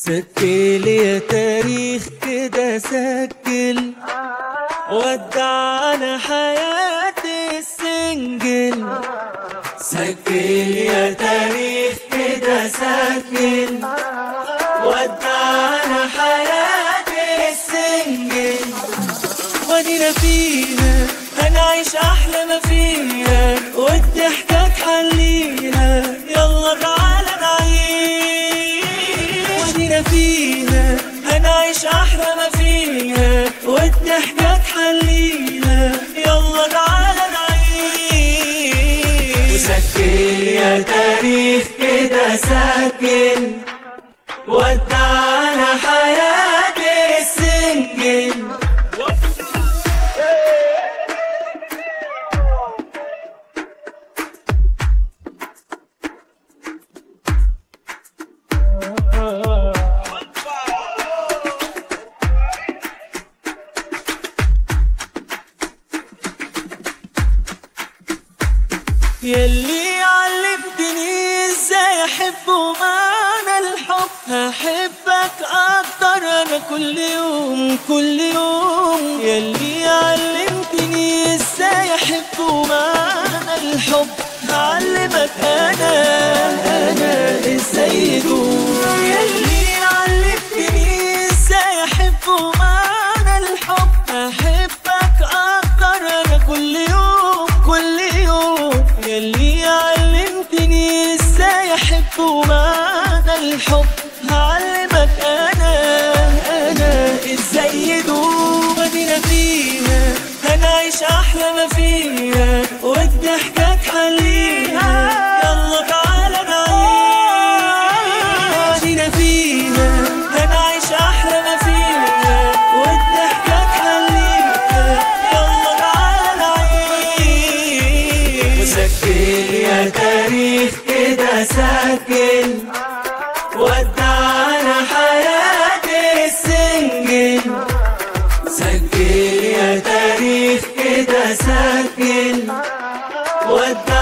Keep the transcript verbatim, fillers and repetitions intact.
سجل يا تاريخ كده سجل، ودعنا حياتي السنجل. سجل يا تاريخ كده سجل، ودعنا حياتي السنجل. ودينا فيها هنعيش أحلى ما فيها، والضحكة تحليها، يلا تعالى نعيش. ودينا فيها هنعيش أحلى ما فيها، والضحكة تحليها، يلا تعالى نعيش. وسجل يا تاريخ كده سجل، ودعنا حياتي السنجل. ياللي علمتني ازاي احب ومعنى الحب، هحبك اكتر انا كل يوم كل يوم. ياللي علمتني ازاي احب ومعنى الحب، هعلمك انا انا ازاي ادوم. ياللي علمتني ازاي احب ومعنى الحب، هحبك اكتر انا كل يوم كل يوم. ياللي علمتني ازاي احب ومعنى الحب، هعلمك انا انا ازاي يدوم. ودينا فيها هنعيش احلى ما فيها، والضحكة تحليها، يلا تعالى نعيش. ودينا فيها هنعيش احلى ما فيها، والضحكة تحليها، يلا تعالى نعيش. وسجل يا تاريخ كده سجل، ودعنا حياتي السنجل. سجل يا تاريخ كده سجل، ودعنا